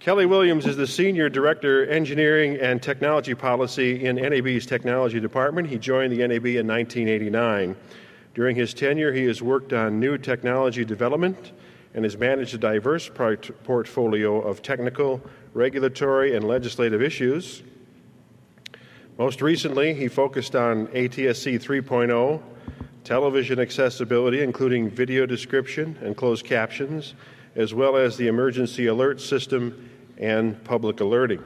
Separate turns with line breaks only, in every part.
Kelly Williams is the Senior Director, Engineering and Technology Policy in NAB's Technology Department. He joined the NAB in 1989. During his tenure, he has worked on new technology development and has managed a diverse portfolio of technical, regulatory, and legislative issues. Most recently, he focused on ATSC 3.0, television accessibility, including video description and closed captions, as well as the emergency alert system and public alerting.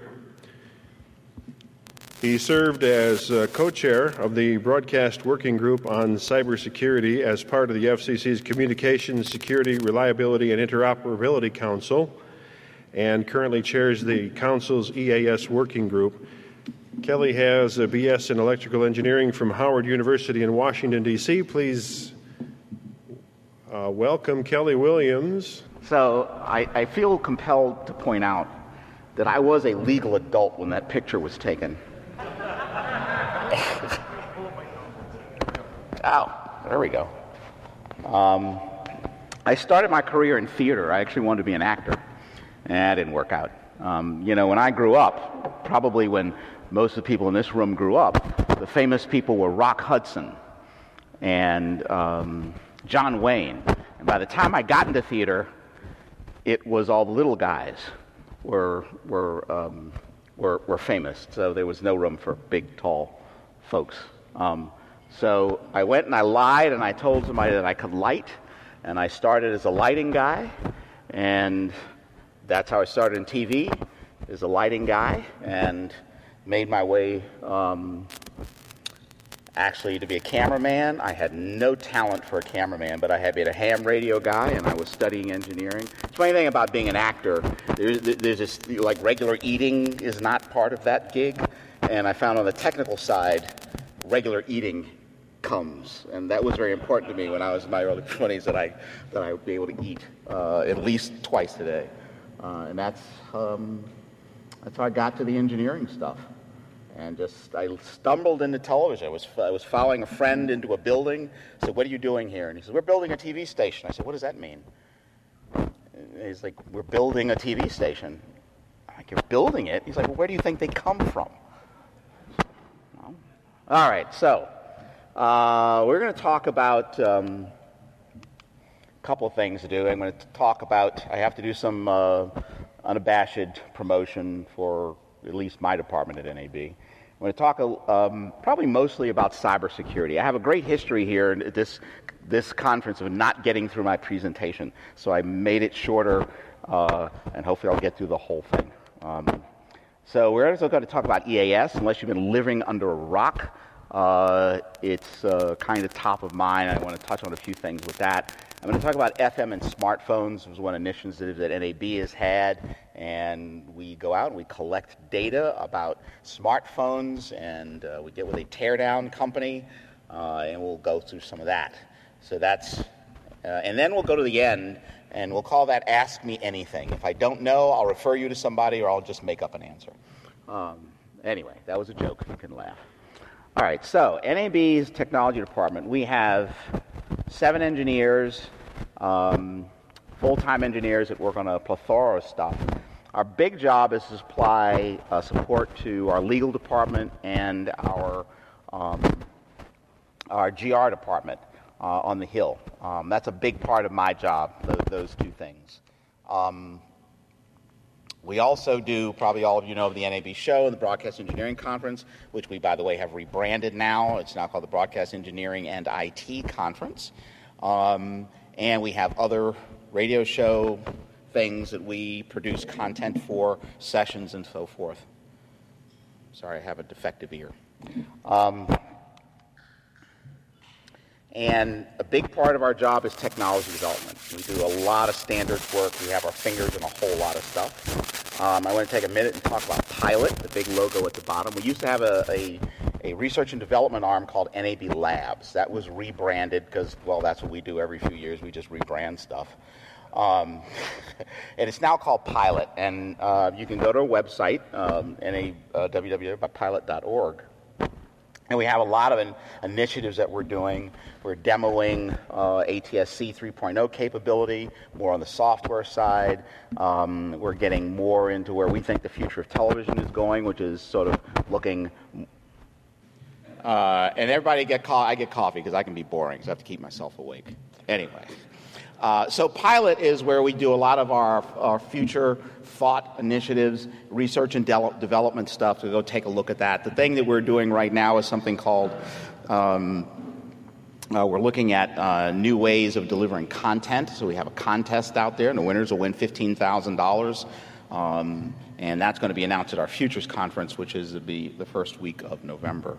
He served as co-chair of the Broadcast Working Group on Cybersecurity as part of the FCC's Communications Security, Reliability, and Interoperability Council, and currently chairs the Council's EAS Working Group. Kelly has a BS in Electrical Engineering from Howard University in Washington, D.C. Please welcome Kelly Williams.
So I feel compelled to point out that I was a legal adult when that picture was taken. There we go. I started my career in theater. I actually wanted to be an actor, and that didn't work out. When I grew up, probably when most of the people in this room grew up, the famous people were Rock Hudson and John Wayne. And by the time I got into theater, it was all the little guys were famous. So there was no room for big, tall folks. So I went and I lied and I told somebody that I could light, and I started as a lighting guy, and that's how I started in TV, as a lighting guy, and made my way actually to be a cameraman. I had no talent for a cameraman, but I had been a ham radio guy, and I was studying engineering. The funny thing about being an actor, there's this, like, regular eating is not part of that gig, and I found on the technical side, regular eating comes, and that was very important to me when I was in my early 20s, that I would be able to eat at least twice a day, and that's how I got to the engineering stuff. And I stumbled into television. I was following a friend into a building. I said, "What are you doing here?" And he said, "We're building a TV station." I said, "What does that mean?" And he's like, "We're building a TV station." I'm like, "You're building it?" He's like, "Well, where do you think they come from?" Well, all right, so we're going to talk about a couple of things to do. I'm going to talk about, I have to do some unabashed promotion for at least my department at NAB. I'm going to talk probably mostly about cybersecurity. I have a great history here at this conference of not getting through my presentation, so I made it shorter, and hopefully I'll get through the whole thing. So we're also going to talk about EAS, unless you've been living under a rock. It's kind of top of mind. I want to touch on a few things with that. I'm going to talk about FM and smartphones. It was one initiative that NAB has had, and we go out and we collect data about smartphones, and we get with a teardown company, and we'll go through some of that. So that's, and then we'll go to the end, and we'll call that Ask Me Anything. If I don't know, I'll refer you to somebody, or I'll just make up an answer. Anyway, that was a joke. You can laugh. All right, so NAB's technology department, we have 7 engineers, full-time engineers that work on a plethora of stuff. Our big job is to supply support to our legal department and our GR department on the Hill. That's a big part of my job, those two things. We also do, probably all of you know, of the NAB show and the Broadcast Engineering Conference, which we, by the way, have rebranded now. It's now called the Broadcast Engineering and IT Conference. And we have other radio show things that we produce content for, sessions and so forth. Sorry, I have a defective ear. And a big part of our job is technology development. We do a lot of standards work. We have our fingers in a whole lot of stuff. I want to take a minute and talk about Pilot, the big logo at the bottom. We used to have a research and development arm called NAB Labs. That was rebranded because, well, that's what we do every few years. We just rebrand stuff. And it's now called Pilot. And you can go to our website, www.pilot.org. And we have a lot of initiatives that we're doing. We're demoing ATSC 3.0 capability, more on the software side. We're getting more into where we think the future of television is going, which is sort of looking... and everybody I get coffee because I can be boring, so I have to keep myself awake. Anyway. So Pilot is where we do a lot of our future thought initiatives, research and development stuff, so go take a look at that. The thing that we're doing right now is something called, we're looking at new ways of delivering content. So we have a contest out there, and the winners will win $15,000. And that's going to be announced at our Futures Conference, which is the first week of November.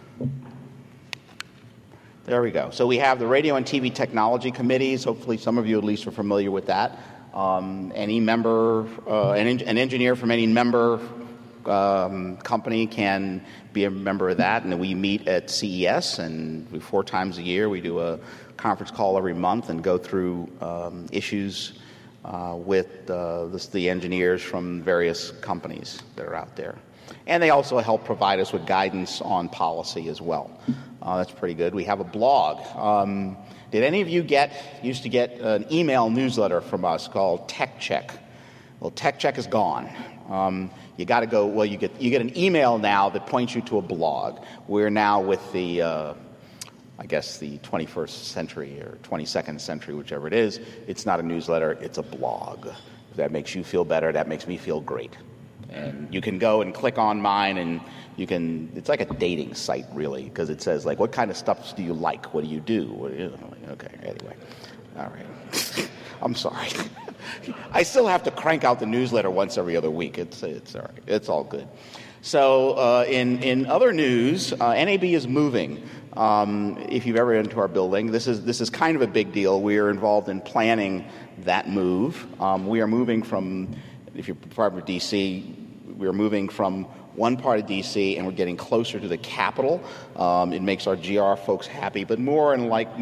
There we go. So we have the Radio and TV Technology Committees. Hopefully some of you at least are familiar with that. Any member, an engineer from any member company can be a member of that. And we meet at CES, and 4 times a year we do a conference call every month and go through issues with the engineers from various companies that are out there. And they also help provide us with guidance on policy as well. That's pretty good. We have a blog. Did any of you used to get an email newsletter from us called Tech Check? Well, Tech Check is gone. You got to go. Well, you get an email now that points you to a blog. We're now with the, I guess the 21st century or 22nd century, whichever it is. It's not a newsletter. It's a blog. If that makes you feel better, that makes me feel great. And you can go and click on mine, and it's like a dating site, really, because it says, like, what kind of stuff do you like? What do you do? Okay, anyway. All right. I'm sorry. I still have to crank out the newsletter once every other week. It's all right. It's all good. So in other news, NAB is moving. If you've ever been to our building, this is kind of a big deal. We are involved in planning that move. We are moving from... If you're part of D.C., we're moving from one part of D.C. and we're getting closer to the Capitol. It makes our GR folks happy, but more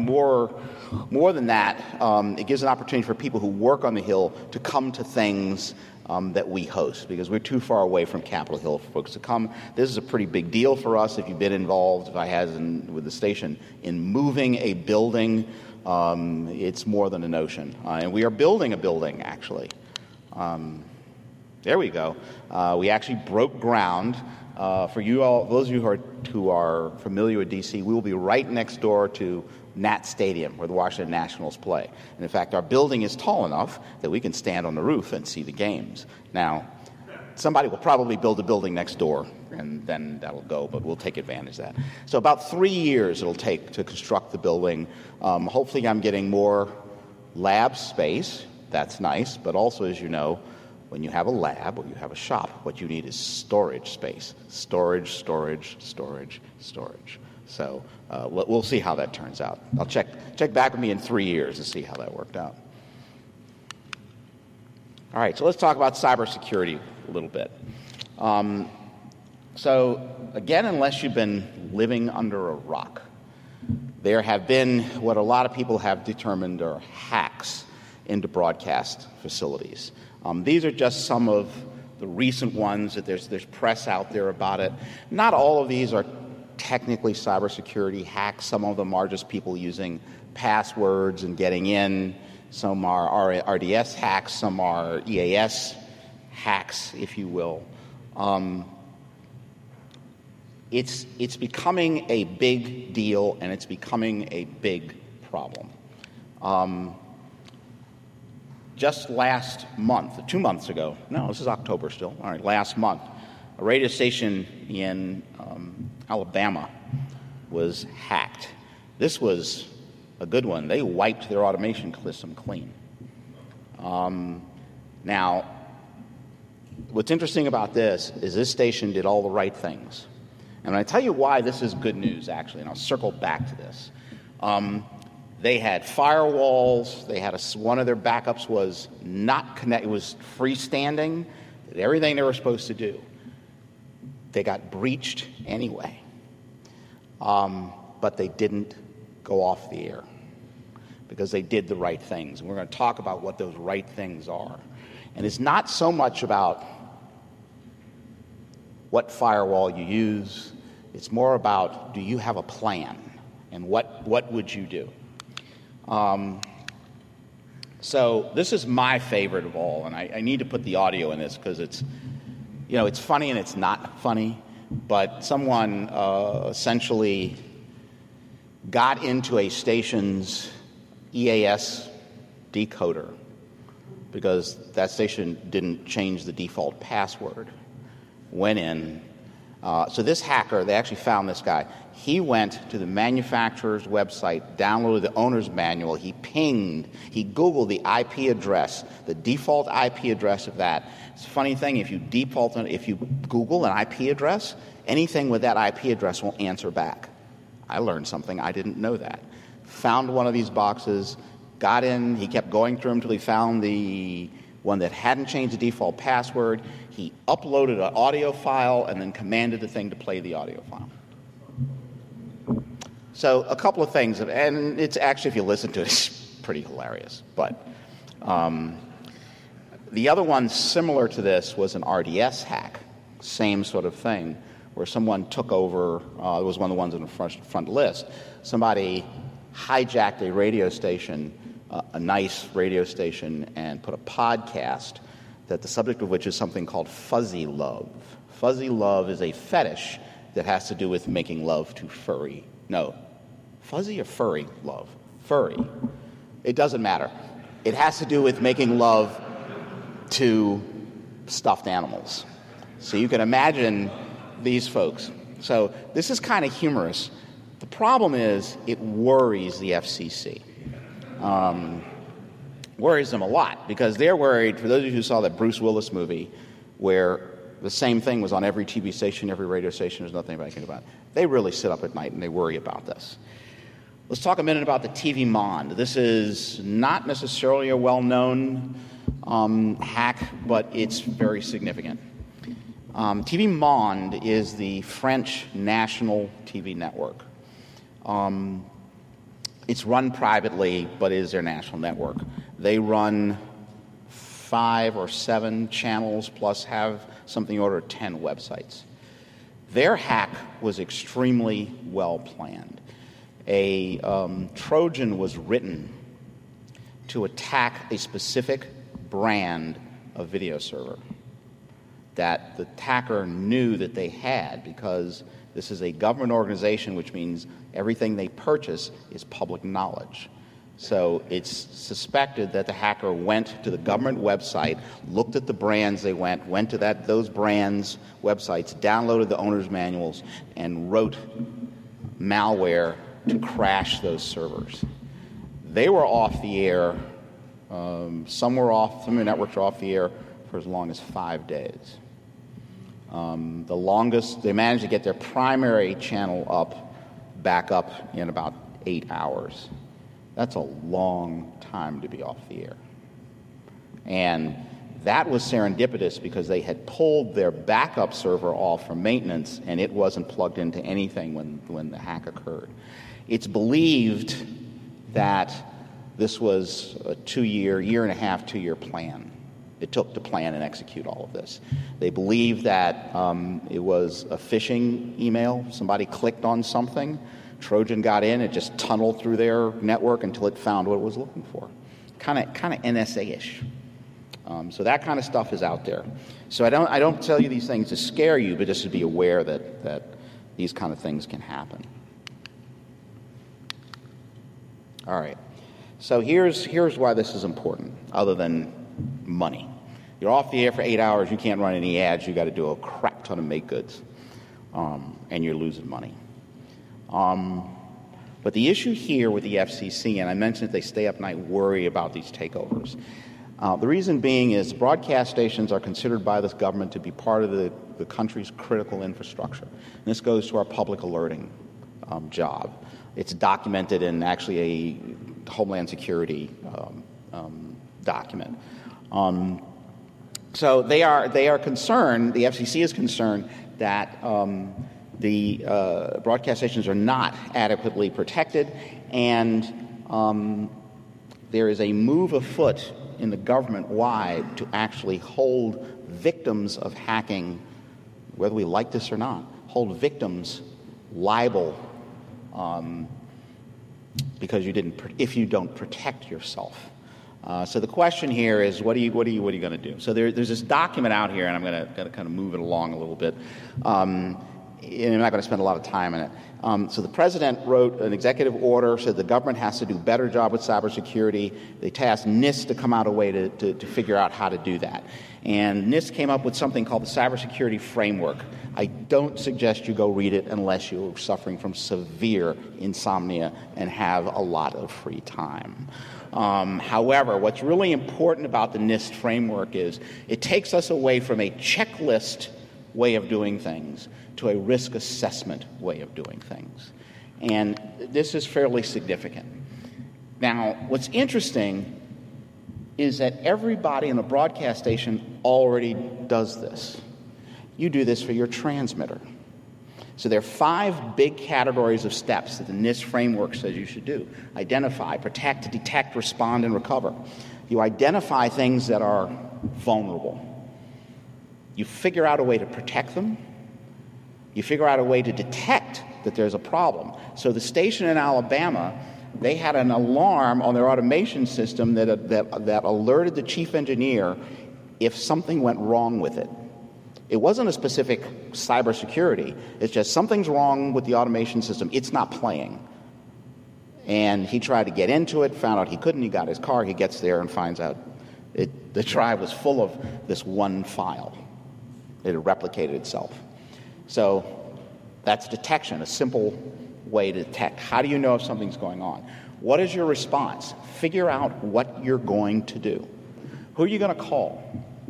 than that, it gives an opportunity for people who work on the Hill to come to things that we host, because we're too far away from Capitol Hill for folks to come. This is a pretty big deal for us. If you've been involved, if I has with the station, in moving a building, it's more than a notion. And we are building a building, actually. There we go. We actually broke ground. For you all, those of you who are familiar with D.C., we will be right next door to Nat Stadium, where the Washington Nationals play. And in fact, our building is tall enough that we can stand on the roof and see the games. Now, somebody will probably build a building next door, and then that'll go, but we'll take advantage of that. So about 3 years it'll take to construct the building. Hopefully I'm getting more lab space. That's nice, but also, as you know, when you have a lab or you have a shop, what you need is storage space. Storage. So we'll see how that turns out. I'll check back with me in 3 years and see how that worked out. All right, so let's talk about cybersecurity a little bit. So again, unless you've been living under a rock, there have been what a lot of people have determined are hacks into broadcast facilities. These are just some of the recent ones that there's press out there about it. Not all of these are technically cybersecurity hacks. Some of them are just people using passwords and getting in. Some are RDS hacks. Some are EAS hacks, if you will. It's becoming a big deal, and it's becoming a big problem. Just last month, 2 months ago, no, this is October still, all right, last month, a radio station in Alabama was hacked. This was a good one. They wiped their automation system clean. Now, what's interesting about this is this station did all the right things. And I tell you why this is good news, actually, and I'll circle back to this. They had firewalls. They had one of their backups was not connected. It was freestanding. Did everything they were supposed to do. They got breached anyway, but they didn't go off the air because they did the right things. And we're going to talk about what those right things are. And it's not so much about what firewall you use. It's more about, do you have a plan? And what would you do? So this is my favorite of all, and I need to put the audio in this because it's funny and it's not funny, but someone essentially got into a station's EAS decoder because that station didn't change the default password. Went in. So this hacker, they actually found this guy. He went to the manufacturer's website, downloaded the owner's manual. He Googled the IP address, the default IP address of that. It's a funny thing, if you Google an IP address, anything with that IP address will answer back. I learned something. I didn't know that. Found one of these boxes, got in. He kept going through them until he found the one that hadn't changed the default password. He uploaded an audio file and then commanded the thing to play the audio file. So a couple of things, and it's actually, if you listen to it, it's pretty hilarious. But the other one similar to this was an RDS hack, same sort of thing, where someone took over, it was one of the ones on the front list, somebody hijacked a radio station, a nice radio station, and put a podcast that the subject of which is something called fuzzy love. Fuzzy love is a fetish that has to do with making love to furry. No, fuzzy or furry love? Furry. It doesn't matter. It has to do with making love to stuffed animals. So you can imagine these folks. So this is kind of humorous. The problem is it worries the FCC. Worries them a lot because they're worried, for those of you who saw that Bruce Willis movie where the same thing was on every TV station, every radio station, there's nothing anybody can do about it. They really sit up at night and they worry about this. Let's talk a minute about the TV Monde. This is not necessarily a well-known hack, but it's very significant. TV Monde is the French national TV network. It's run privately, but it is their national network. They run 5 or 7 channels, plus have something in order of 10 websites. Their hack was extremely well planned. A Trojan was written to attack a specific brand of video server that the attacker knew that they had, because this is a government organization, which means everything they purchase is public knowledge. So it's suspected that the hacker went to the government website, looked at the brands they went to those brands' websites, downloaded the owner's manuals, and wrote malware to crash those servers. They were off the air. Some of the networks were off the air for as long as 5 days. The longest, they managed to get their primary channel back up in about 8 hours. That's a long time to be off the air. And that was serendipitous because they had pulled their backup server off for maintenance and it wasn't plugged into anything when the hack occurred. It's believed that this was a 2-year plan. It took to plan and execute all of this. They believe that it was a phishing email. Somebody clicked on something. Trojan got in. It just tunneled through their network until it found what it was looking for. Kind of NSA-ish. So that kind of stuff is out there. So I don't tell you these things to scare you, but just to be aware that these kind of things can happen. All right. So here's why this is important, other than money. You're off the air for 8 hours. You can't run any ads. You got to do a crap ton of make goods, and you're losing money. But the issue here with the FCC, and I mentioned that they stay up at night, worry about these takeovers. The reason being is broadcast stations are considered by this government to be part of the country's critical infrastructure. And this goes to our public alerting job. It's documented in actually a Homeland Security document. So they are concerned, the FCC is concerned that the broadcast stations are not adequately protected, and there is a move afoot in the government-wide to actually hold victims of hacking, whether we like this or not, hold victims liable because if you don't protect yourself. So the question here is, what are you going to do? So there's this document out here, and I'm going to kind of move it along a little bit. And I'm not going to spend a lot of time on it. So the president wrote an executive order, said the government has to do a better job with cybersecurity. They tasked NIST to come out a way to figure out how to do that. And NIST came up with something called the Cybersecurity Framework. I don't suggest you go read it unless you're suffering from severe insomnia and have a lot of free time. However, what's really important about the NIST framework is it takes us away from a checklist way of doing things to a risk assessment way of doing things. And this is fairly significant. Now, what's interesting is that everybody in a broadcast station already does this. You do this for your transmitter. So there are 5 big categories of steps that the NIST framework says you should do. Identify, protect, detect, respond, and recover. You identify things that are vulnerable. You figure out a way to protect them. You figure out a way to detect that there's a problem. So the station in Alabama, they had an alarm on their automation system that alerted the chief engineer if something went wrong with it. It wasn't a specific cybersecurity. It's just something's wrong with the automation system. It's not playing. And he tried to get into it, found out he couldn't. He got his car. He gets there and finds out the drive was full of this one file. It had replicated itself. So that's detection, a simple way to detect. How do you know if something's going on? What is your response? Figure out what you're going to do. Who are you going to call?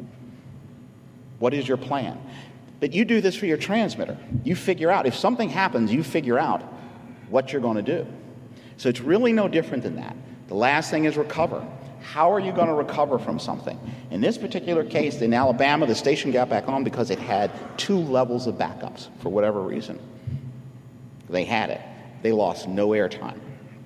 What is your plan? But you do this for your transmitter. You figure out, if something happens, you figure out what you're going to do. So it's really no different than that. The last thing is recover. How are you going to recover from something? In this particular case, in Alabama, the station got back on because it had 2 levels of backups for whatever reason. They had it. They lost no airtime.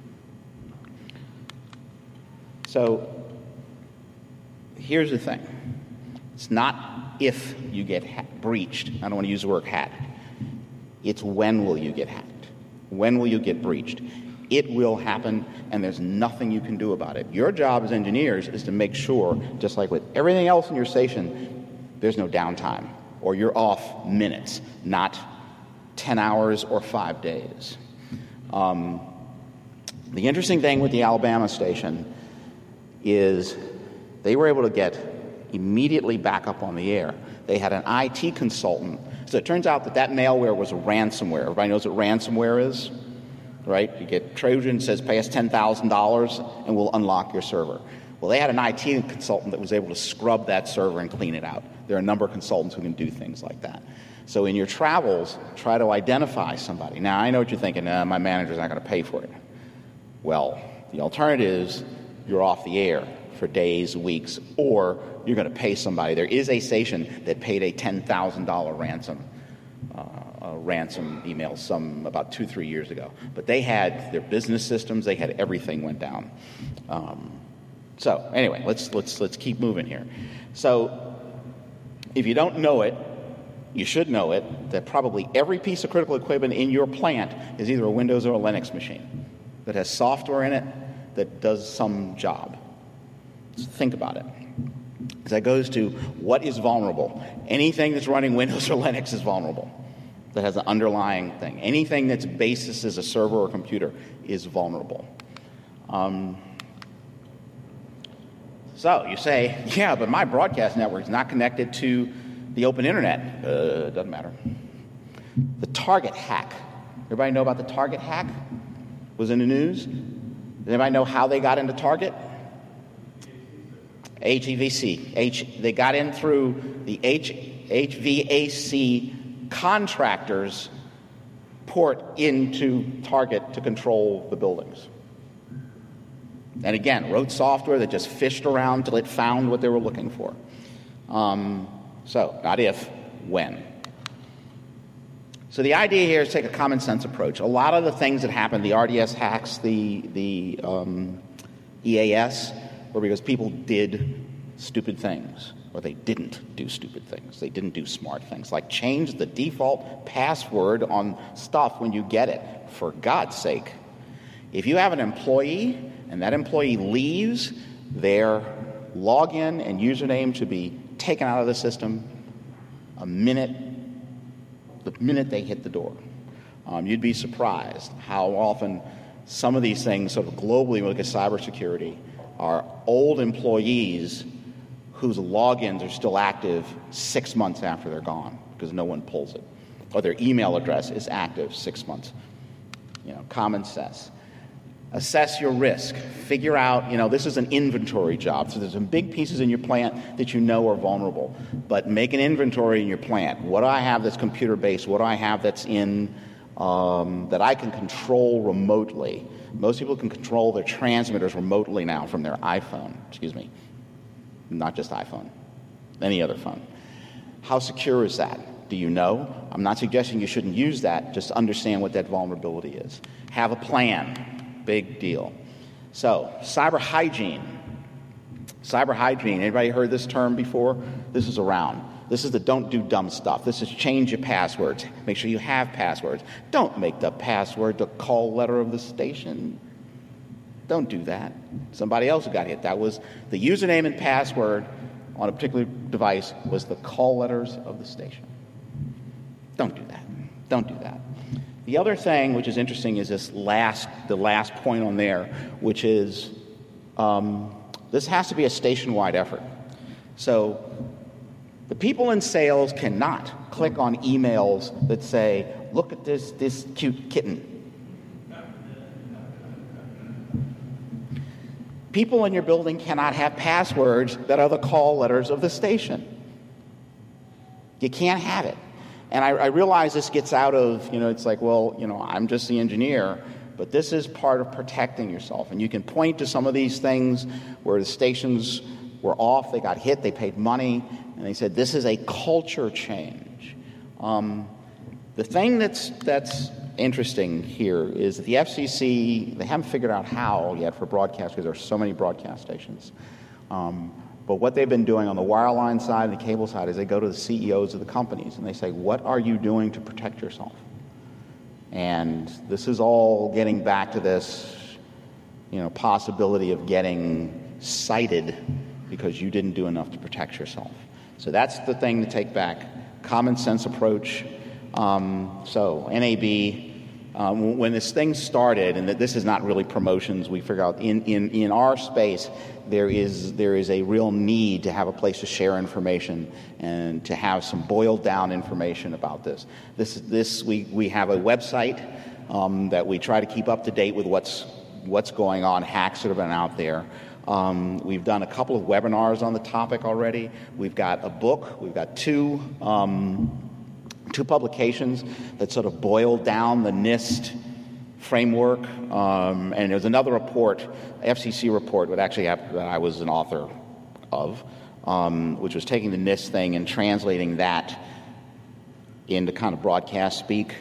So here's the thing. It's not if you get breached. I don't want to use the word hacked. It's when will you get hacked? When will you get breached? It will happen, and there's nothing you can do about it. Your job as engineers is to make sure, just like with everything else in your station, there's no downtime, or you're off minutes, not 10 hours or 5 days. The interesting thing with the Alabama station is they were able to get immediately back up on the air. They had an IT consultant. So it turns out that malware was a ransomware. Everybody knows what ransomware is, right? You get Trojan, says pay us $10,000 and we'll unlock your server. Well, they had an IT consultant that was able to scrub that server and clean it out. There are a number of consultants who can do things like that. So in your travels, try to identify somebody. Now, I know what you're thinking, my manager's not going to pay for it. Well, the alternative is you're off the air for days, weeks, or you're going to pay somebody. There is a station that paid a $10,000 ransom email about 2-3 years ago. But they had their business systems, they had everything went down. So anyway, let's keep moving here. So if you don't know it, you should know it, that probably every piece of critical equipment in your plant is either a Windows or a Linux machine that has software in it that does some job. So think about it. That goes to what is vulnerable. Anything that's running Windows or Linux is vulnerable. That has an underlying thing. Anything that's basis as a server or computer is vulnerable. So you say, yeah, but my broadcast network is not connected to the open internet. Doesn't matter. The Target hack. Everybody know about the Target hack? Was in the news? Does anybody know how they got into Target? HVAC. They got in through the HVAC contractors' port into Target to control the buildings. And again, wrote software that just fished around till it found what they were looking for. So, not if, when. So the idea here is take a common sense approach. A lot of the things that happened, the RDS hacks, the EAS, were because people did stupid things. or they didn't do stupid things. They didn't do smart things, like change the default password on stuff when you get it. For God's sake. If you have an employee and that employee leaves, their login and username should be taken out of the system the minute they hit the door. You'd be surprised how often some of these things, sort of globally, when we look at cybersecurity, are old employees whose logins are still active 6 months after they're gone because no one pulls it. Or their email address is active 6 months. Common sense. Assess your risk. Figure out, this is an inventory job. So there's some big pieces in your plant that you know are vulnerable. But make an inventory in your plant. What do I have that's computer-based? What do I have that's in that I can control remotely? Most people can control their transmitters remotely now from their iPhone. Not just iPhone. Any other phone. How secure is that? Do you know? I'm not suggesting you shouldn't use that. Just understand what that vulnerability is. Have a plan. Big deal. So, cyber hygiene. Cyber hygiene. Anybody heard this term before? This is around. This is the don't do dumb stuff. This is change your passwords. Make sure you have passwords. Don't make the password the call letter of the station. Don't do that. Somebody else got hit. That was the username and password on a particular device was the call letters of the station. Don't do that. Don't do that. The other thing which is interesting is the last point on there, which is this has to be a station-wide effort. So the people in sales cannot click on emails that say, look at this cute kitten. People in your building cannot have passwords that are the call letters of the station. You can't have it. And I realize this gets out of, it's like, I'm just the engineer, but this is part of protecting yourself. And you can point to some of these things where the stations were off, they got hit, they paid money, and they said, this is a culture change. The thing that's interesting here is that the FCC, they haven't figured out how yet for broadcast, because there are so many broadcast stations. But what they've been doing on the wireline side and the cable side is they go to the CEOs of the companies and they say, what are you doing to protect yourself? And this is all getting back to this, possibility of getting cited because you didn't do enough to protect yourself. So that's the thing to take back. Common sense approach. So NAB, when this thing started, and that this is not really promotions, we figure out in our space there is a real need to have a place to share information and to have some boiled down information about this. We have a website that we try to keep up to date with what's going on, hacks that have been out there. We've done a couple of webinars on the topic already. We've got a book. We've got two publications that sort of boil down the NIST framework, and there's another report, FCC report, that I was an author of, which was taking the NIST thing and translating that into kind of broadcast speak.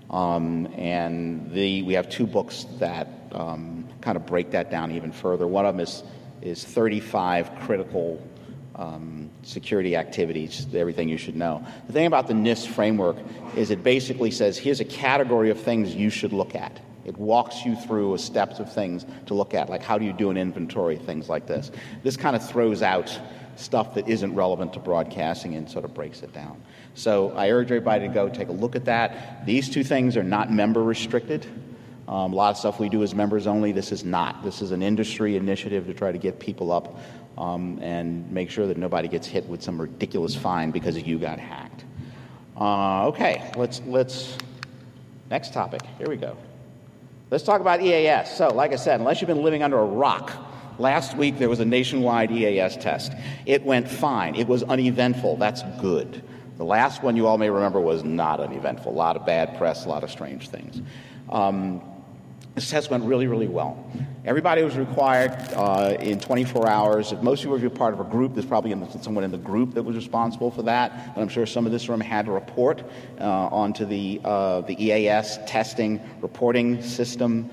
And we have two books that kind of break that down even further. One of them is 35 critical security activities, everything you should know. The thing about the NIST framework is it basically says, here's a category of things you should look at. It walks you through steps of things to look at, like how do you do an inventory, things like this. This kind of throws out stuff that isn't relevant to broadcasting and sort of breaks it down. So I urge everybody to go take a look at that. These two things are not member restricted. A lot of stuff we do is members only. This is not. This is an industry initiative to try to get people up and make sure that nobody gets hit with some ridiculous fine because you got hacked. Okay, let's next topic. Here we go. Let's talk about EAS. So, like I said, unless you've been living under a rock, last week there was a nationwide EAS test. It went fine. It was uneventful. That's good. The last one you all may remember was not uneventful. A lot of bad press, a lot of strange things. This test went really, really well. Everybody was required in 24 hours. If most of you were part of a group, there's probably someone in the group that was responsible for that. And I'm sure some of this room had to report onto the EAS testing reporting system,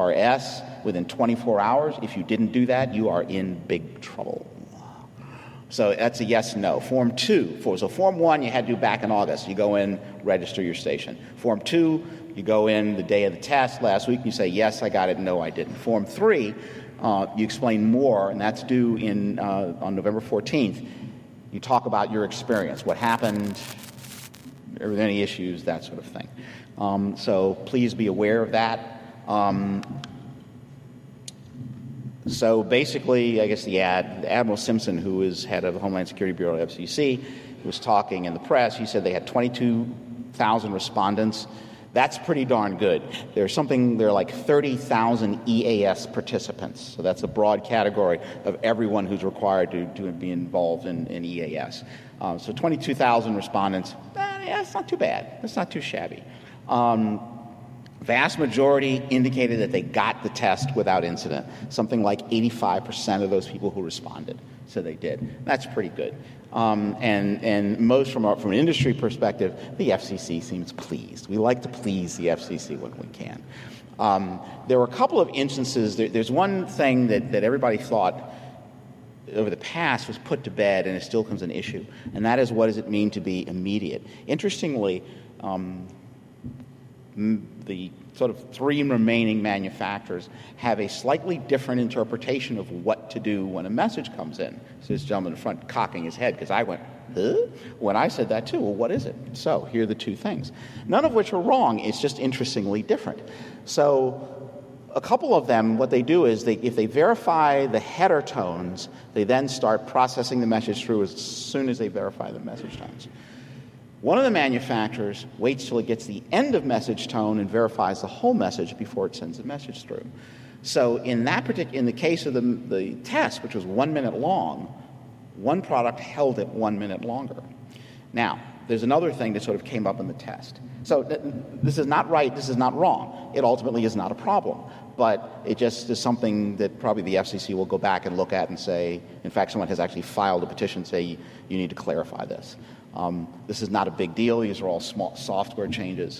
ETRS, within 24 hours. If you didn't do that, you are in big trouble. So that's a yes, no. Form 2. So Form 1 you had to do back in August. You go in, register your station. Form 2, you go in the day of the test last week, and you say, yes, I got it, no, I didn't. Form 3, you explain more, and that's due on November 14th. You talk about your experience, what happened, are there any issues, that sort of thing. So please be aware of that. So basically, I guess Admiral Simpson, who is head of the Homeland Security Bureau at FCC, was talking in the press. He said they had 22,000 respondents. That's pretty darn good. There are like 30,000 EAS participants. So that's a broad category of everyone who's required to be involved in EAS. So 22,000 respondents, that's not too bad. That's not too shabby. Vast majority indicated that they got the test without incident. Something like 85% of those people who responded said they did. That's pretty good. And most from an industry perspective, the FCC seems pleased. We like to please the FCC when we can. There were a couple of instances. There's one thing that everybody thought over the past was put to bed, and it still becomes an issue, and that is, what does it mean to be immediate? Interestingly, the sort of 3 remaining manufacturers have a slightly different interpretation of what to do when a message comes in. So this gentleman in front cocking his head, because I went, huh? When I said that too. Well, what is it? So here are the 2 things. None of which are wrong. It's just interestingly different. So a couple of them, what they do is if they verify the header tones, they then start processing the message through as soon as they verify the message tones. One of the manufacturers waits till it gets the end of message tone and verifies the whole message before it sends the message through. So in the case of the test, which was 1 minute long, one product held it 1 minute longer. Now, there's another thing that sort of came up in the test. So this is not right, this is not wrong. It ultimately is not a problem. But it just is something that probably the FCC will go back and look at and say, in fact, someone has actually filed a petition saying you need to clarify this. This is not a big deal. These are all small software changes.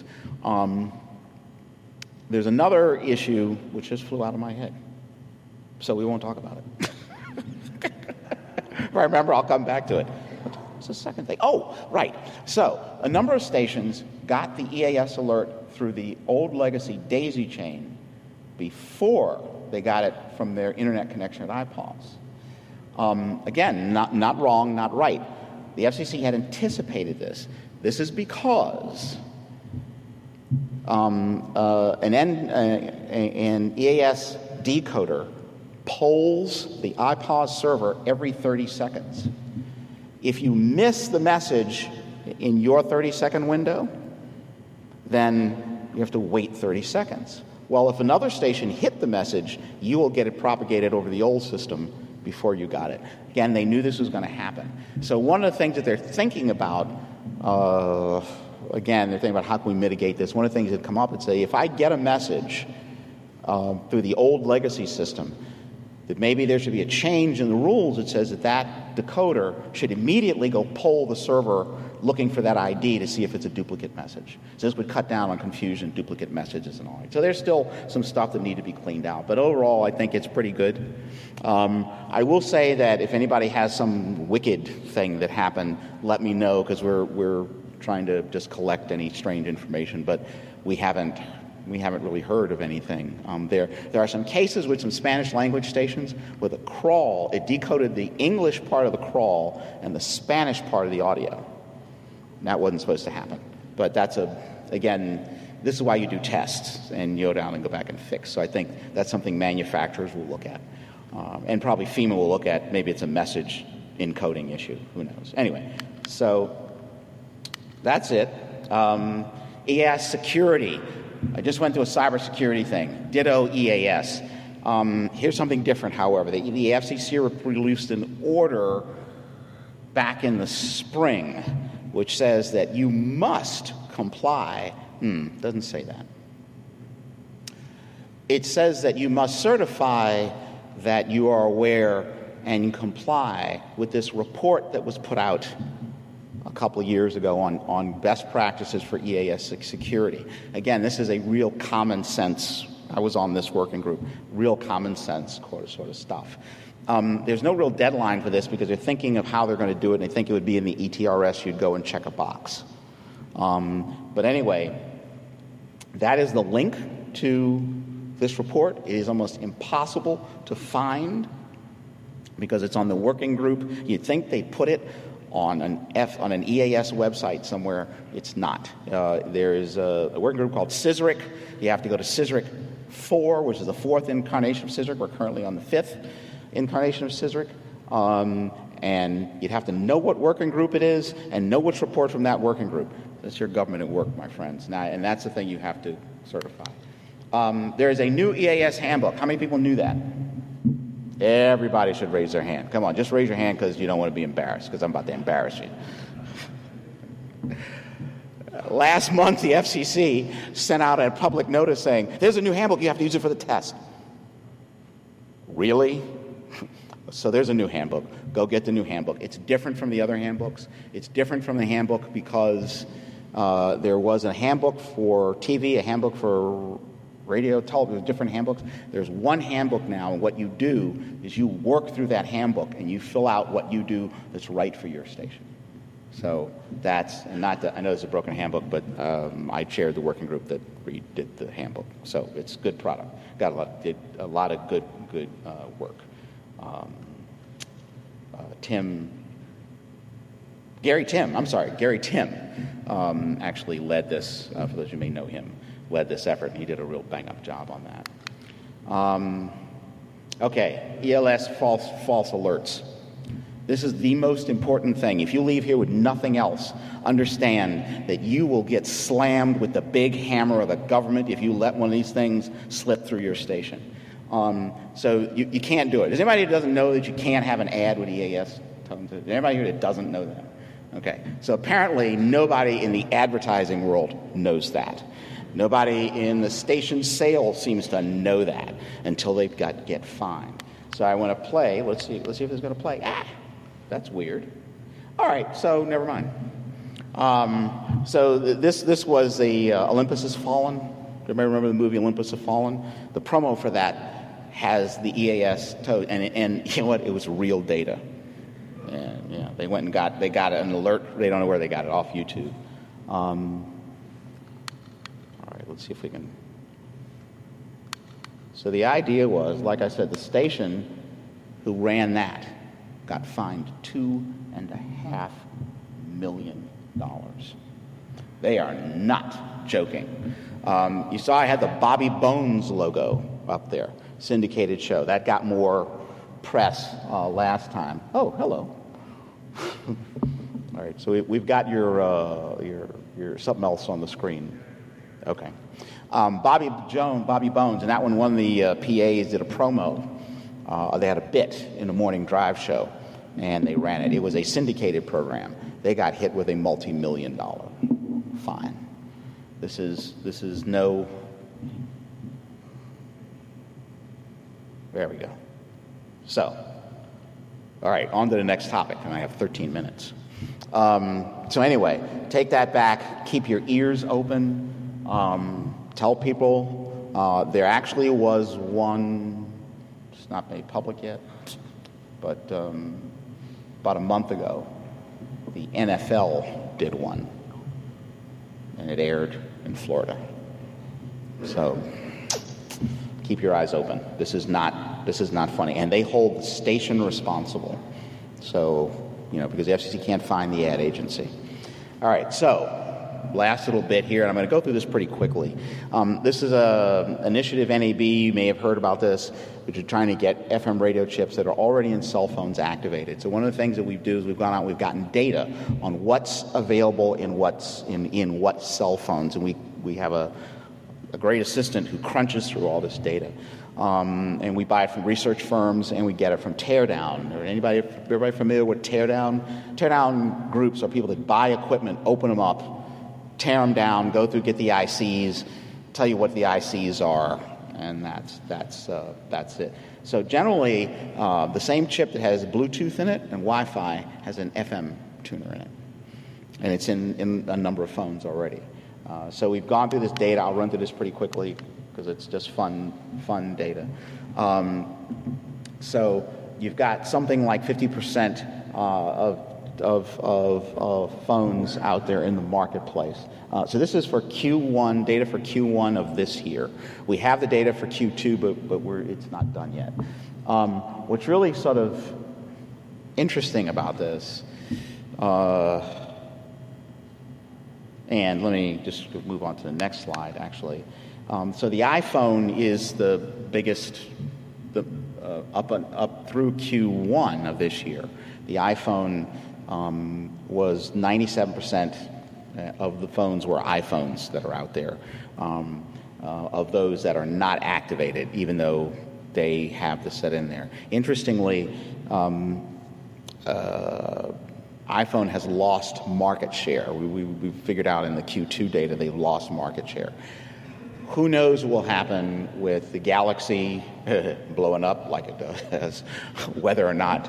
There's another issue which just flew out of my head, so we won't talk about it. If I remember, I'll come back to it. What's the second thing? Oh, right. So a number of stations got the EAS alert through the old legacy daisy chain before they got it from their internet connection at IPAWS. Again, not wrong, not right. The FCC had anticipated this. This is because an EAS decoder polls the IPAWS server every 30 seconds. If you miss the message in your 30-second window, then you have to wait 30 seconds. Well, if another station hit the message, you will get it propagated over the old system before you got it. Again, they knew this was going to happen. So one of the things that they're thinking about, they're thinking about how can we mitigate this. One of the things that come up and say, if I get a message through the old legacy system, that maybe there should be a change in the rules that says that decoder should immediately go poll the server looking for that ID to see if it's a duplicate message. So this would cut down on confusion, duplicate messages, and all that. So there's still some stuff that need to be cleaned out. But overall, I think it's pretty good. I will say that if anybody has some wicked thing that happened, let me know, because we're trying to just collect any strange information. But we haven't really heard of anything. There are some cases with some Spanish language stations where the crawl, it decoded the English part of the crawl and the Spanish part of the audio. That wasn't supposed to happen. But this is why you do tests and you go down and go back and fix. So I think that's something manufacturers will look at. And probably FEMA will look at. Maybe it's a message encoding issue. Who knows? Anyway, so that's it. EAS security. I just went to a cybersecurity thing. Ditto EAS. Here's something different, however. The FCC released an order back in the spring which says that you must comply. Doesn't say that. It says that you must certify that you are aware and comply with this report that was put out a couple of years ago on best practices for EAS security. Again, this is a real common sense. I was on this working group. Real common sense sort of stuff. There's no real deadline for this because they're thinking of how they're going to do it, and they think it would be in the ETRS. You'd go and check a box. But anyway, that is the link to this report. It is almost impossible to find because it's on the working group. You'd think they put it on an EAS website somewhere. It's not. There is a working group called CISRIC. You have to go to CISRIC 4, which is the 4th incarnation of CISRIC. We're currently on the 5th incarnation of CISRIC. And you'd have to know what working group it is and know which report from that working group. That's your government at work, my friends. Now, and that's the thing you have to certify. There is a new EAS handbook. How many people knew that? Everybody should raise their hand. Come on, just raise your hand because you don't want to be embarrassed, because I'm about to embarrass you. Last month, the FCC sent out a public notice saying, there's a new handbook, you have to use it for the test. Really? So there's a new handbook. Go get the new handbook. It's different from the other handbooks. It's different from the handbook because there was a handbook for TV, a handbook for radio, television, different handbooks. There's one handbook now, and what you do is you work through that handbook and you fill out what you do that's right for your station. So that's, and not that, I know it's a broken handbook, but I chaired the working group that redid the handbook. So it's a good product. Did a lot of good work. Gary Tim actually led this, for those who may know him, led this effort, and he did a real bang-up job on that. Okay, ELS false alerts. This is the most important thing. If you leave here with nothing else, understand that you will get slammed with the big hammer of the government if you let one of these things slip through your station. So you can't do it. Is anybody who doesn't know that you can't have an ad with EAS? Is anybody here that doesn't know that? Okay. So apparently nobody in the advertising world knows that. Nobody in the station sales seems to know that until they get fined. So I want to play. Let's see if it's going to play. That's weird. All right. So never mind. So this was the Olympus Has Fallen. Everybody remember the movie Olympus Has Fallen? The promo for that has the EAS toad, and you know what? It was real data. And yeah, they went and got an alert. They don't know where they got it, off YouTube. All right, let's see if we can. So the idea was, like I said, the station who ran that got fined $2.5 million. They are not joking. You saw I had the Bobby Bones logo up there, syndicated show. That got more press last time. Oh, hello. All right, so we've got your something else on the screen. Okay. Bobby Bones, and that one of the PAs did a promo. They had a bit in the morning drive show, and they ran it. It was a syndicated program. They got hit with a multi-million-dollar fine. This is no. There we go. So, all right, on to the next topic, and I have 13 minutes. So anyway, take that back. Keep your ears open. Tell people there actually was one. It's not made public yet, but about a month ago, the NFL did one, and it aired in Florida. So keep your eyes open. This is not funny, and they hold the station responsible. So because the FCC can't find the ad agency. All right, so last little bit here, and I'm going to go through this pretty quickly. This is an initiative, NAB, you may have heard about this, which is trying to get FM radio chips that are already in cell phones activated. So one of the things that we do is we've gone out, we've gotten data on what's available in what's in what cell phones, and we have a great assistant who crunches through all this data. And we buy it from research firms, and we get it from Teardown. Everybody familiar with Teardown? Teardown groups are people that buy equipment, open them up, tear them down, go through, get the ICs, tell you what the ICs are, and that's it. So generally, the same chip that has Bluetooth in it and Wi-Fi has an FM tuner in it, and it's in a number of phones already. So we've gone through this data. I'll run through this pretty quickly because it's just fun data. So you've got something like 50% of phones out there in the marketplace. So this is for Q1, data for Q1 of this year. We have the data for Q2, but it's not done yet. What's really sort of interesting about this, and let me just move on to the next slide, actually. So the iPhone is the biggest, up through Q1 of this year. The iPhone was 97% of the phones were iPhones that are out there, of those that are not activated, even though they have the set in there. Interestingly, iPhone has lost market share. We figured out in the Q2 data they've lost market share. Who knows what will happen with the Galaxy blowing up like it does, whether or not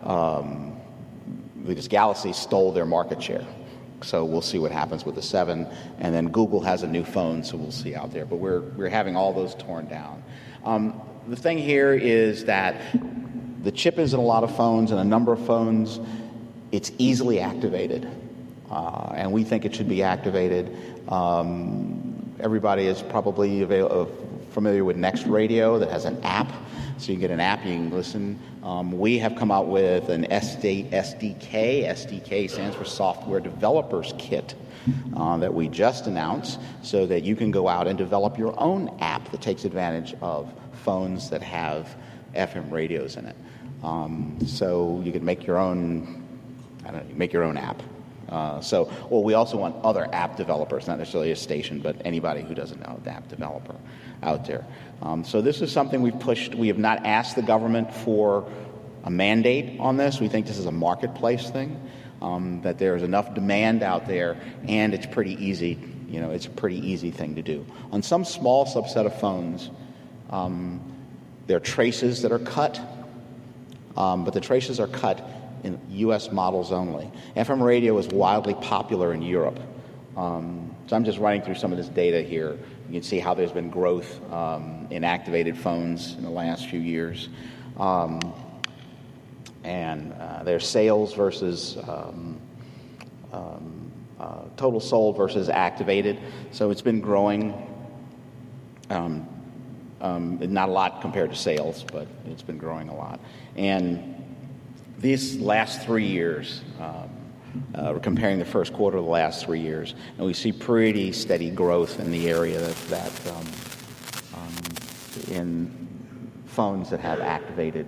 this Galaxy stole their market share. So we'll see what happens with the 7, and then Google has a new phone, so we'll see out there. But we're having all those torn down. The thing here is that the chip is in a lot of phones, and a number of phones, it's easily activated, and we think it should be activated. Everybody is probably familiar with Next Radio that has an app, so you get an app, you can listen. We have come out with an SDK. SDK stands for Software Developers Kit that we just announced, so that you can go out and develop your own app that takes advantage of phones that have FM radios in it. So you can make your own, make your own app. We also want other app developers, not necessarily a station, but anybody who doesn't know the app developer out there. So this is something we've pushed. We have not asked the government for a mandate on this. We think this is a marketplace thing, that there's enough demand out there, and it's pretty easy. It's a pretty easy thing to do. On some small subset of phones, there are traces that are cut, but the traces are cut in U.S. models only. FM radio is wildly popular in Europe. So I'm just running through some of this data here. You can see how there's been growth in activated phones in the last few years. And their sales versus total sold versus activated. So it's been growing. Not a lot compared to sales, but it's been growing a lot. And these last 3 years, we're comparing the first quarter of the last 3 years, and we see pretty steady growth in the area that in phones that have activated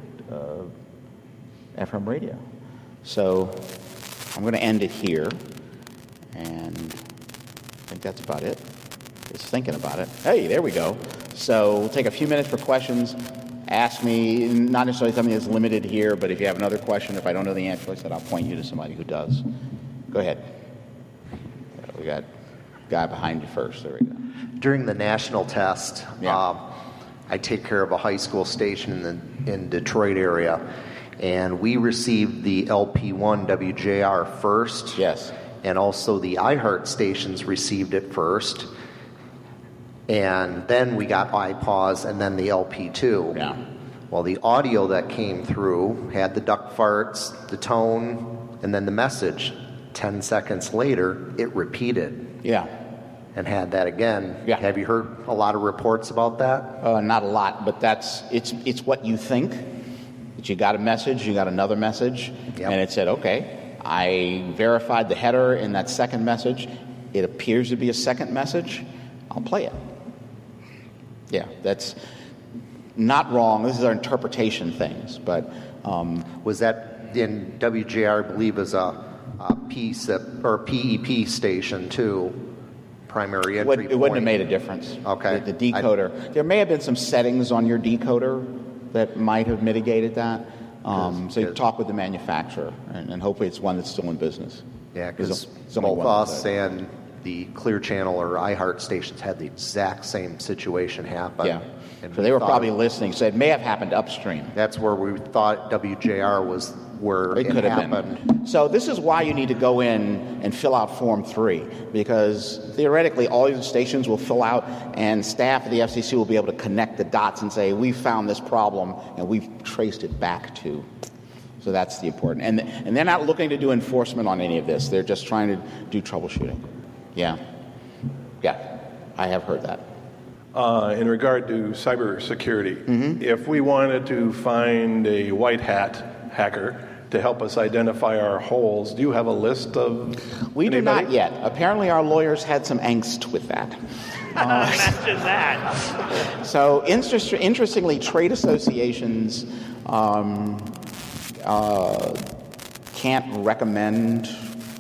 FM radio. So I'm going to end it here, and I think that's about it. Just thinking about it. Hey, there we go. So we'll take a few minutes for questions. Ask me, not necessarily something that's limited here, but if you have another question, if I don't know the answer, I said I'll point you to somebody who does. Go ahead. We got a guy behind you first. There we go.
During the national test, I take care of a high school station in Detroit area, and we received the LP1 WJR first.
Yes.
And also the iHeart stations received it first. And then we got iPause and then the LP2.
Yeah.
Well, the audio that came through had the duck farts, the tone, and then the message. 10 seconds later, it repeated.
Yeah.
And had that again.
Yeah.
Have you heard a lot of reports about that?
Not a lot, but it's what you think. That you got a message, you got another message,
Yep.
and it said, okay, I verified the header in that second message. It appears to be a second message. I'll play it. Yeah, that's not wrong. This is our interpretation things, but
Was that in WJR, I believe, is a PSIP or PEP station too? Primary entry point.
It wouldn't have made a difference.
Okay.
The decoder. There may have been some settings on your decoder that might have mitigated that. So you talk with the manufacturer, and hopefully it's one that's still in business.
Yeah, because
There's only
both
one
us and the Clear Channel or iHeart stations had the exact same situation happen.
Yeah.
And
So they were
thought
probably listening. So it may have happened upstream.
that's where we thought WJR was where it
could have
happened.
been. So this is why you need to go in and fill out Form 3, because theoretically all these stations will fill out, and staff at the FCC will be able to connect the dots and say, we found this problem and we've traced it back to. So that's the important. And they're not looking to do enforcement on any of this. They're just trying to do troubleshooting. Yeah, I have heard that.
In regard to cybersecurity, if we wanted to find a white hat hacker to help us identify our holes, do you have a list of
We do
anybody?
not yet. Apparently our lawyers had some angst with that.
Imagine that.
So interestingly, trade associations can't recommend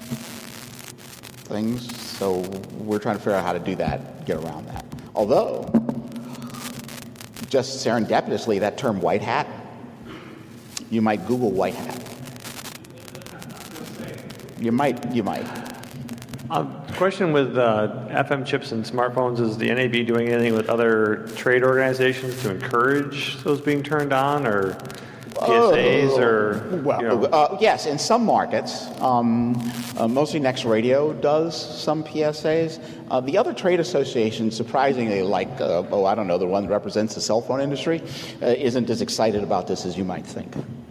things, so we're trying to figure out how to do that, get around that. Although, just serendipitously, that term white hat, you might Google white hat. You might.
Question with FM chips and smartphones, is the NAB doing anything with other trade organizations to encourage those being turned on, or PSAs, or
Well, yes, in some markets, mostly Next Radio does some PSAs. The other trade associations, surprisingly, like the one that represents the cell phone industry, isn't as excited about this as you might think.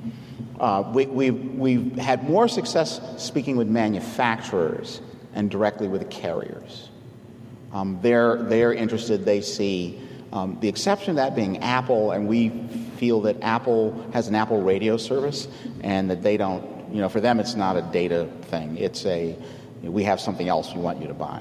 We've had more success speaking with manufacturers and directly with the carriers. They're interested. They see the exception of that being Apple, and we feel that Apple has an Apple radio service, and that they don't. For them, it's not a data thing. It's we have something else we want you to buy.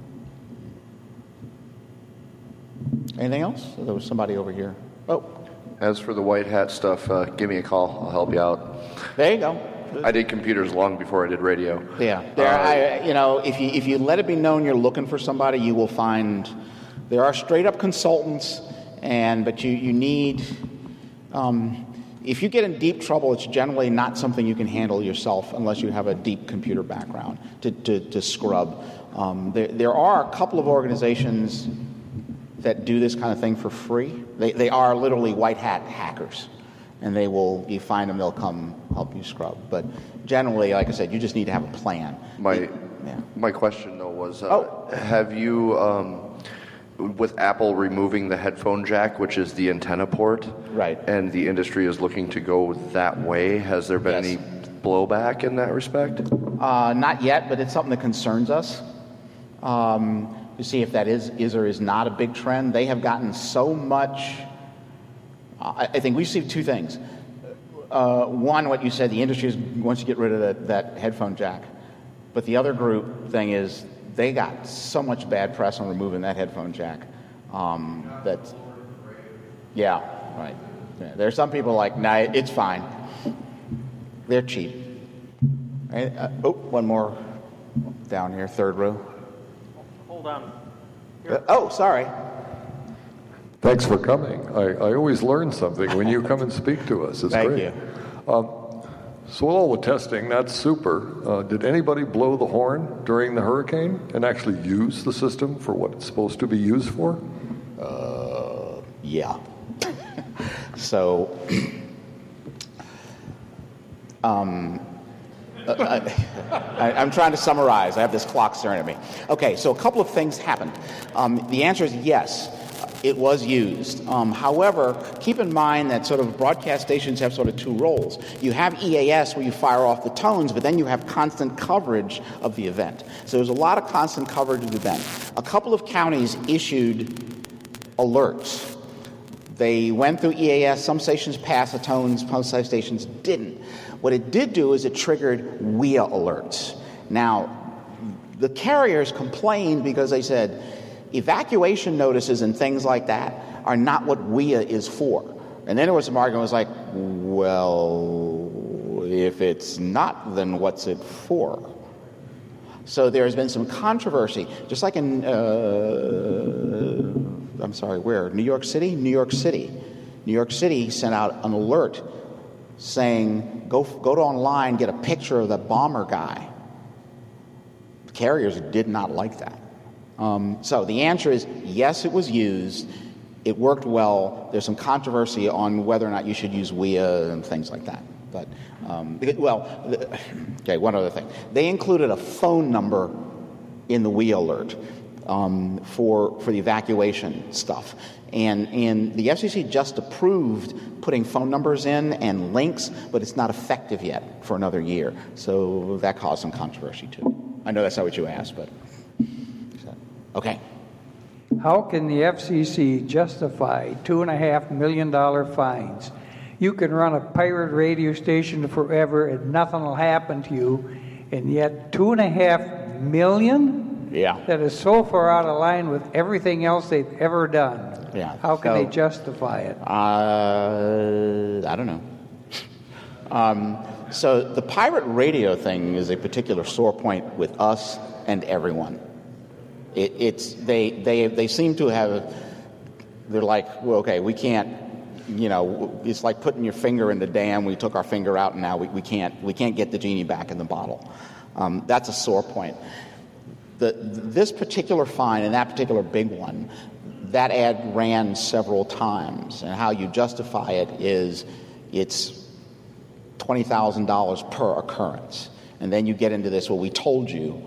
Anything else? There was somebody over here. Oh,
As for the white hat stuff, give me a call. I'll help you out.
there you go.
I did computers long before I did radio.
Yeah, if you let it be known you're looking for somebody, you will find there are straight up consultants, but you need. If you get in deep trouble, it's generally not something you can handle yourself unless you have a deep computer background to scrub. There are a couple of organizations that do this kind of thing for free. They are literally white hat hackers. And you find them, they'll come help you scrub. But generally, like I said, you just need to have a plan.
My question, though, was have you, with Apple removing the headphone jack, which is the antenna port,
right,
and the industry is looking to go that way, has there been any blowback in that respect?
Not yet, but it's something that concerns us. To see if that is or is not a big trend. They have gotten so much. I think we see two things. One, what you said, the industry wants to get rid of that headphone jack. But the other group thing is they got so much bad press on removing that headphone jack. Right. Yeah, there are some people like, nah, it's fine. They're cheap. One more down here, third row.
hold on.
Sorry.
Thanks for coming. I always learn something when you come and speak to us. It's
Thank
great.
you.
So all the testing, that's super. Did anybody blow the horn during the hurricane and actually use the system for what it's supposed to be used for?
Yeah. So, I'm trying to summarize. I have this clock staring at me. Okay, so a couple of things happened. The answer is yes. It was used. However, keep in mind that sort of broadcast stations have sort of two roles. You have EAS where you fire off the tones, but then you have constant coverage of the event. So there's a lot of constant coverage of the event. A couple of counties issued alerts. They went through EAS. Some stations passed the tones, some stations didn't. What it did do is it triggered WIA alerts. Now, the carriers complained because they said, evacuation notices and things like that are not what WIA is for. And then there was some argument, was like, well, if it's not, then what's it for? So there's been some controversy, just like in, New York City? New York City. New York City sent out an alert saying, go to online, get a picture of the bomber guy. The carriers did not like that. So the answer is yes, it was used. It worked well. There's some controversy on whether or not you should use WIA and things like that. But, okay, one other thing. They included a phone number in the WE alert for the evacuation stuff. And the FCC just approved putting phone numbers in and links, but it's not effective yet for another year. So that caused some controversy, too. I know that's not what you asked, but... Okay.
How can the FCC justify $2.5 million fines? You can run a pirate radio station forever and nothing will happen to you, and yet $2.5 million?
Yeah.
That is so far out of line with everything else they've ever done.
Yeah.
How can they justify it?
I don't know. So the pirate radio thing is a particular sore point with us and everyone. They seem to have. They're like, well, okay, we can't. It's like putting your finger in the dam. We took our finger out, and now we can't get the genie back in the bottle. That's a sore point. This particular fine and that particular big one, that ad ran several times, and how you justify it is it's $20,000 per occurrence, and then you get into this. Well, we told you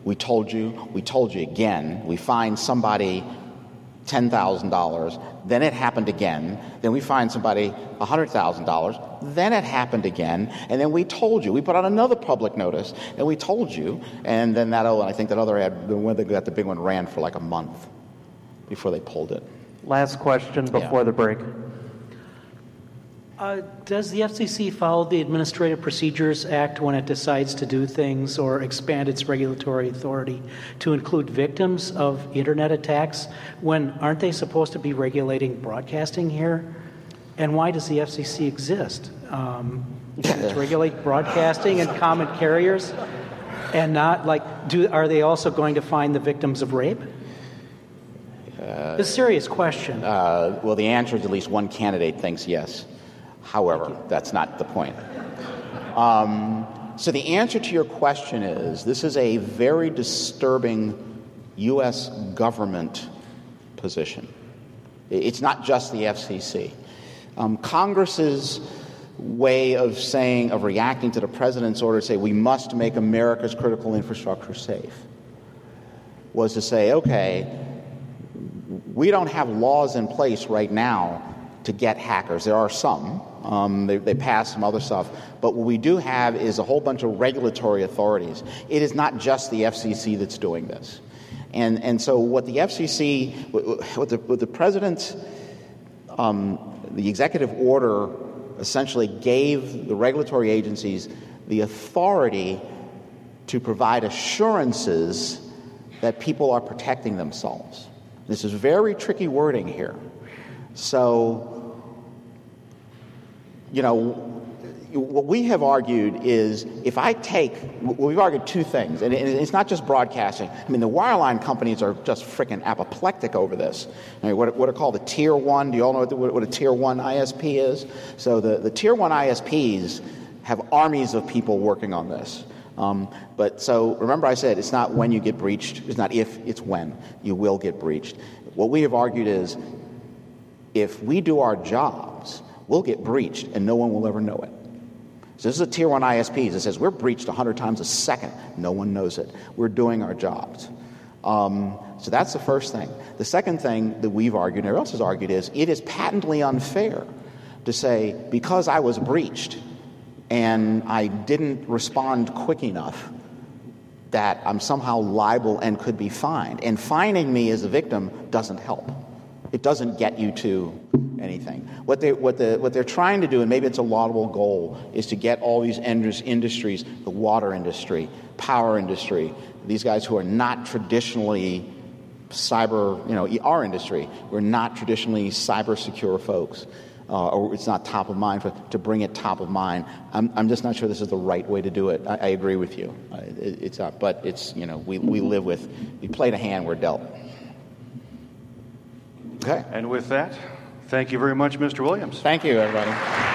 again. We find somebody $10,000, then it happened again. Then we find somebody $100,000, then it happened again, and then we told you. We put out another public notice, and we told you, and then I think that other ad, the one that got the big one, ran for like a month before they pulled it.
Last question before the break.
Does the FCC follow the Administrative Procedures Act when it decides to do things or expand its regulatory authority to include victims of Internet attacks when aren't they supposed to be regulating broadcasting here? And why does the FCC exist? To regulate broadcasting and common carriers? And not are they also going to find the victims of rape? It's a serious question.
Well, the answer is at least one candidate thinks yes. However, that's not the point. So the answer to your question is this is a very disturbing U.S. government position. It's not just the FCC. Congress's way of reacting to the president's order to say we must make America's critical infrastructure safe was to say, okay, we don't have laws in place right now to get hackers. There are some. They passed some other stuff. But what we do have is a whole bunch of regulatory authorities. It is not just the FCC that's doing this. And so what the FCC, what the president's, the executive order essentially gave the regulatory agencies the authority to provide assurances that people are protecting themselves. This is very tricky wording here. So, what we have argued is we've argued two things, and it's not just broadcasting. I mean, the wireline companies are just freaking apoplectic over this. I mean, what are called the Tier 1, do you all know what a Tier 1 ISP is? So the Tier 1 ISPs have armies of people working on this. But so remember I said it's not when you get breached, it's not if, it's when you will get breached. What we have argued is if we do our jobs, we'll get breached and no one will ever know it. So this is a Tier 1 ISP that says we're breached 100 times a second. No one knows it. We're doing our jobs. So that's the first thing. The second thing that we've argued, and everyone else has argued, is it is patently unfair to say because I was breached and I didn't respond quick enough that I'm somehow liable and could be fined. And fining me as a victim doesn't help. It doesn't get you to anything. What they're trying to do, and maybe it's a laudable goal, is to get all these industries, the water industry, power industry, these guys who are not traditionally cyber, our industry, we're not traditionally cyber secure folks, or it's not top of mind to bring it top of mind. I'm just not sure this is the right way to do it. I agree with you. It's not, but it's we played a hand we're dealt. Okay.
And with that, thank you very much, Mr. Williams.
Thank you, everybody.